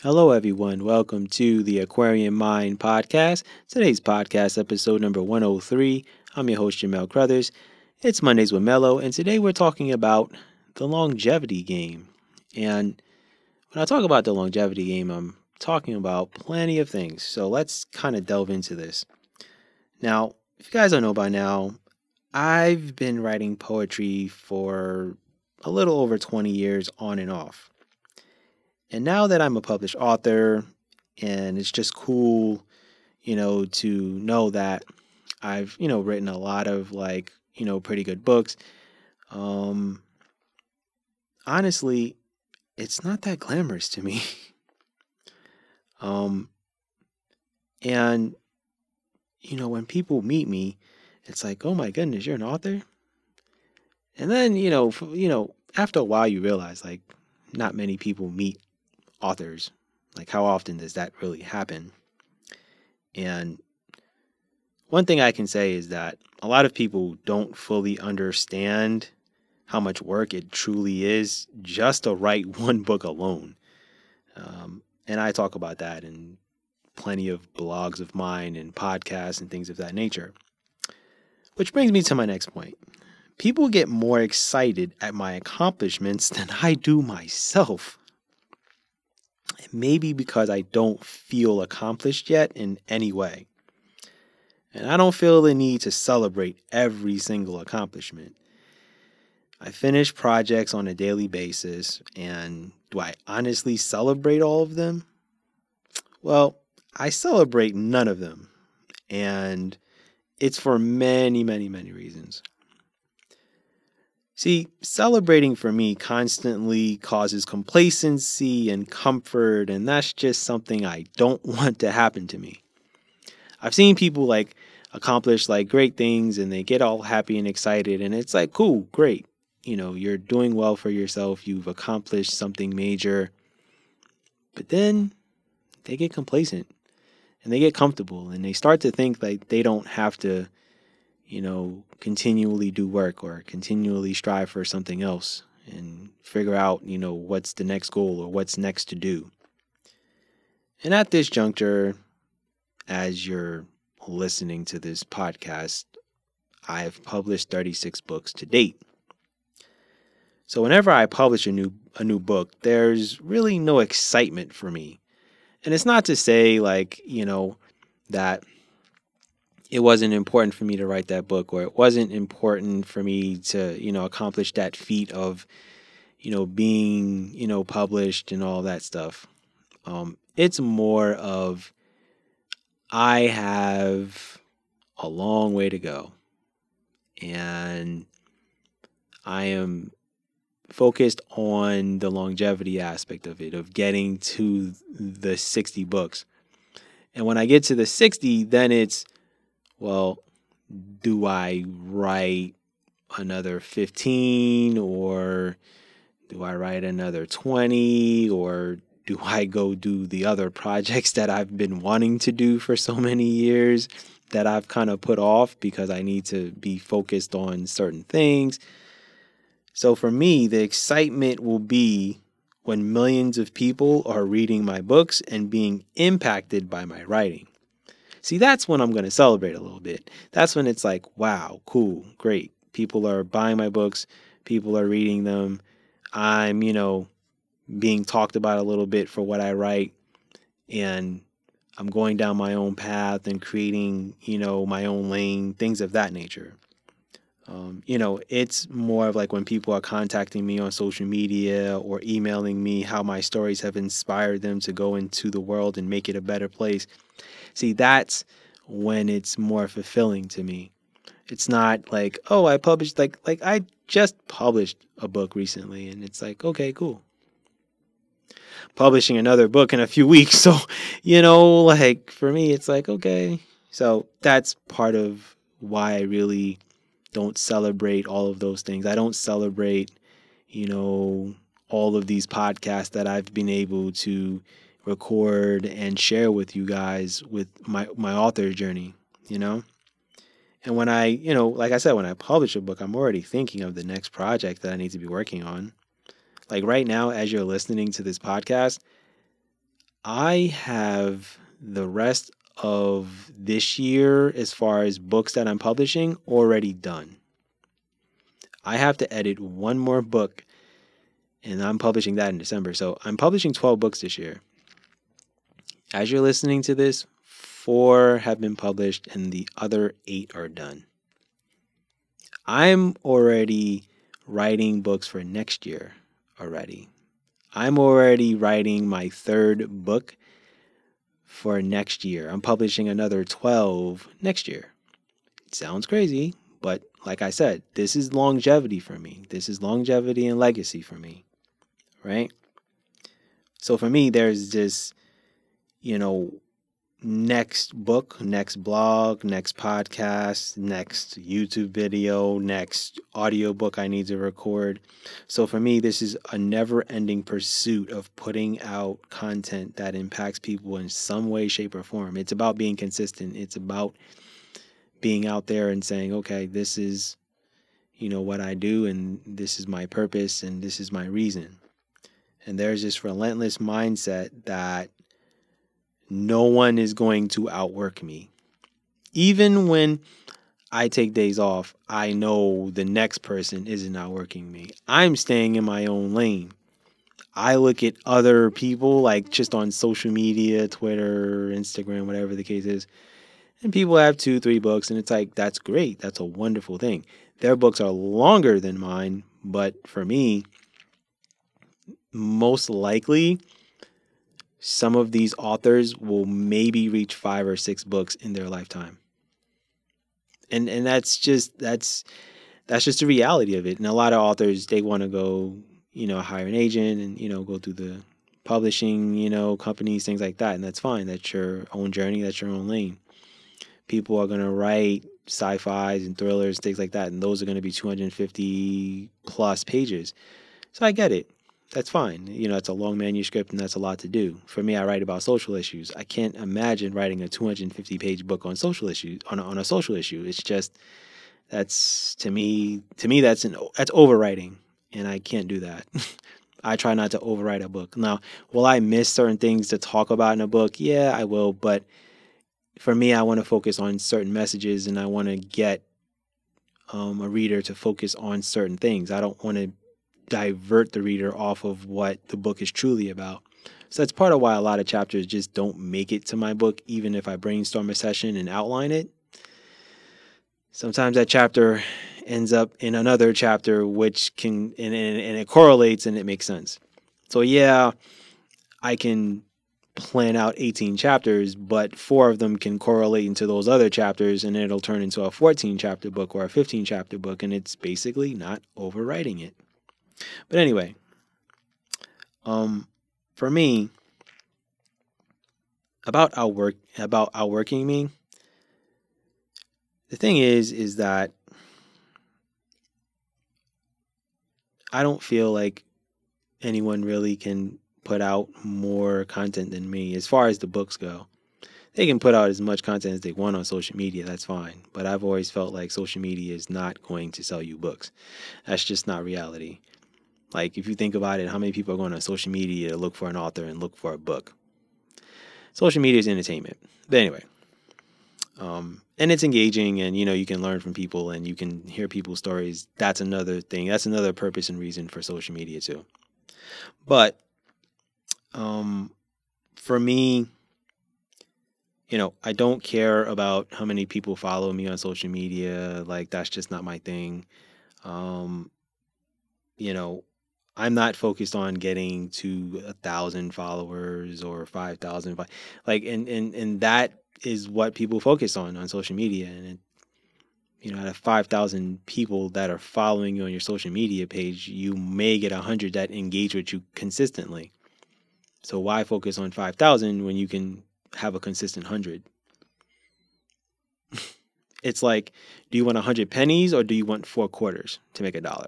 Hello, everyone. Welcome to the Aquarian Mind podcast. Today's podcast, episode number 103. I'm your host, Jamel Crothers. It's Mondays with Mello, and today we're talking about the longevity game. And when I talk about the longevity game, I'm talking about plenty of things. So let's kind of delve into this. Now, if you guys don't know by now, I've been writing poetry for a little over 20 years on and off. And now that I'm a published author, and it's just cool, to know that I've, written a lot of pretty good books. Um, Honestly, it's not that glamorous to me. um, and, when people meet me, it's like, oh my goodness, you're an author? And then, after a while you realize like not many people meet authors. Like, how often does that really happen? And one thing I can say is that a lot of people don't fully understand how much work it truly is just to write one book alone. And I talk about that in plenty of blogs of mine and podcasts and things of that nature. Which brings me to my next point. People get more excited at my accomplishments than I do myself. Maybe because I don't feel accomplished yet in any way. And I don't feel the need to celebrate every single accomplishment. I finish projects on a daily basis, and do I honestly celebrate all of them? Well, I celebrate none of them, and it's for many, many, many reasons. See, celebrating for me constantly causes complacency and comfort, and that's just something I don't want to happen to me. I've seen people accomplish great things and they get all happy and excited, and it's like, cool, great. You're doing well for yourself, you've accomplished something major. But then they get complacent and they get comfortable and they start to think like they don't have to continually do work or continually strive for something else and figure out, what's the next goal or what's next to do. And at this juncture, as you're listening to this podcast, I have published 36 books to date. So whenever I publish a new book, there's really no excitement for me. And it's not to say that it wasn't important for me to write that book, or it wasn't important for me to, accomplish that feat of, being, published and all that stuff. It's more of I have a long way to go, and I am focused on the longevity aspect of it, of getting to the 60 books. And when I get to the 60, then it's, well, do I write another 15, or do I write another 20, or do I go do the other projects that I've been wanting to do for so many years that I've kind of put off because I need to be focused on certain things? So for me, the excitement will be when millions of people are reading my books and being impacted by my writing. See, that's when I'm going to celebrate a little bit. That's when it's like, wow, cool, great. People are buying my books. People are reading them. I'm, being talked about a little bit for what I write. And I'm going down my own path and creating, my own lane, things of that nature. It's more of like when people are contacting me on social media or emailing me how my stories have inspired them to go into the world and make it a better place. See, that's when it's more fulfilling to me. It's not like, oh, I published like I just published a book recently, and it's like, okay, cool. Publishing another book in a few weeks. So, for me, it's like, okay. So that's part of why I really don't celebrate all of those things. I don't celebrate, all of these podcasts that I've been able to record and share with you guys with my author journey, And when I, like I said, when I publish a book, I'm already thinking of the next project that I need to be working on. Like right now, as you're listening to this podcast, I have the rest of this year, as far as books that I'm publishing, already done. I have to edit one more book, and I'm publishing that in December. So I'm publishing 12 books this year. As you're listening to this, 4 have been published, and the other 8 are done. I'm already writing books for next year already. I'm already writing my 3rd book for next year. I'm publishing another 12 next year. It sounds crazy, but like I said, this is longevity for me. This is longevity and legacy for me, right? So for me, there's this, next book, next blog, next podcast, next YouTube video, next audiobook I need to record. So for me, this is a never-ending pursuit of putting out content that impacts people in some way, shape, or form. It's about being consistent. It's about being out there and saying, okay, this is, what I do, and this is my purpose, and this is my reason. And there's this relentless mindset that no one is going to outwork me. Even when I take days off, I know the next person isn't outworking me. I'm staying in my own lane. I look at other people, like just on social media, Twitter, Instagram, whatever the case is, and people have 2, 3 books, and it's like, that's great. That's a wonderful thing. Their books are longer than mine, but for me, most likely, some of these authors will maybe reach 5 or 6 books in their lifetime. And that's just the reality of it. And a lot of authors, they want to go, hire an agent and, go through the publishing, companies, things like that. And that's fine. That's your own journey. That's your own lane. People are going to write sci-fis and thrillers, things like that. And those are going to be 250 plus pages. So I get it. That's fine. It's a long manuscript and that's a lot to do. For me, I write about social issues. I can't imagine writing a 250-page book on social issues, on a social issue. It's just, that's, to me, that's overwriting, and I can't do that. I try not to overwrite a book. Now, will I miss certain things to talk about in a book? Yeah, I will. But for me, I want to focus on certain messages, and I want to get a reader to focus on certain things. I don't want to divert the reader off of what the book is truly about. So that's part of why a lot of chapters just don't make it to my book, even if I brainstorm a session and outline it. Sometimes that chapter ends up in another chapter, which can, and it correlates and it makes sense. So yeah, I can plan out 18 chapters, but 4 of them can correlate into those other chapters, and it'll turn into a 14 chapter book or a 15 chapter book, and it's basically not overwriting it. But anyway, for me, about outworking me, the thing is that I don't feel like anyone really can put out more content than me as far as the books go. They can put out as much content as they want on social media, that's fine. But I've always felt like social media is not going to sell you books. That's just not reality. Like, if you think about it, how many people are going on social media to look for an author and look for a book? Social media is entertainment. But anyway, and it's engaging, and, you can learn from people and you can hear people's stories. That's another thing. That's another purpose and reason for social media too. But for me, I don't care about how many people follow me on social media. Like, that's just not my thing. I'm not focused on getting to 1,000 followers or 5,000. Like, and that is what people focus on social media. And out of 5,000 people that are following you on your social media page, you may get 100 that engage with you consistently. So why focus on 5,000 when you can have a consistent 100? It's like, do you want 100 pennies or do you want 4 quarters to make $1?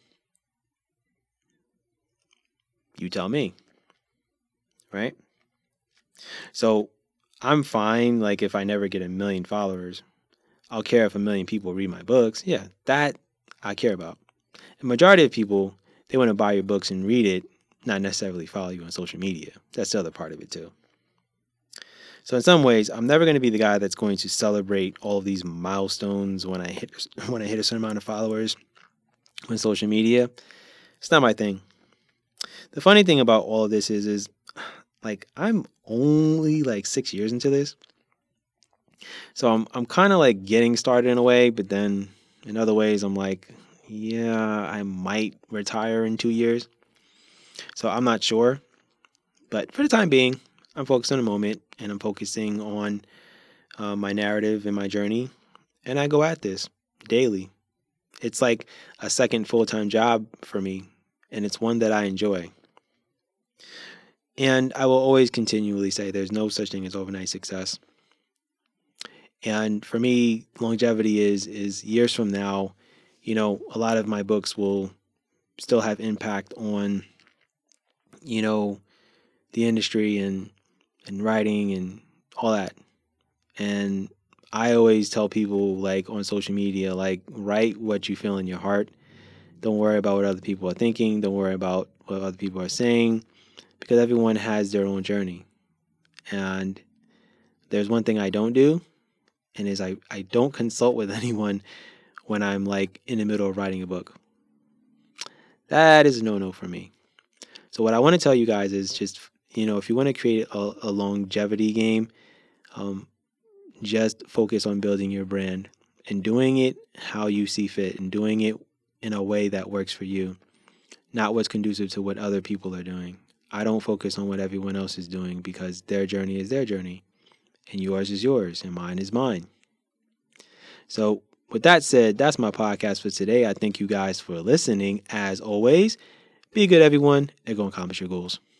You tell me, right? So I'm fine. Like, if I never get 1 million followers, I'll care if 1 million people read my books. Yeah, that I care about. The majority of people, they want to buy your books and read it, not necessarily follow you on social media. That's the other part of it too. So in some ways, I'm never going to be the guy that's going to celebrate all of these milestones when I hit a certain amount of followers on social media. It's not my thing. The funny thing about all of this is like I'm only like 6 years into this. So I'm kind of like getting started in a way, but then in other ways I'm like, yeah, I might retire in 2 years. So I'm not sure. But for the time being, I'm focused on the moment and I'm focusing on my narrative and my journey. And I go at this daily. It's like a second full-time job for me, and it's one that I enjoy. And I will always continually say there's no such thing as overnight success. And for me, longevity is years from now, a lot of my books will still have impact on, the industry and writing and all that. And I always tell people like on social media, like write what you feel in your heart. Don't worry about what other people are thinking. Don't worry about what other people are saying because everyone has their own journey. And there's one thing I don't do, and is I don't consult with anyone when I'm like in the middle of writing a book. That is a no-no for me. So what I want to tell you guys is just, if you want to create a longevity game, just focus on building your brand and doing it how you see fit and doing it in a way that works for you, not what's conducive to what other people are doing. I don't focus on what everyone else is doing because their journey is their journey and yours is yours and mine is mine. So with that said, that's my podcast for today. I thank you guys for listening. As always, be good, everyone. They're going to accomplish your goals.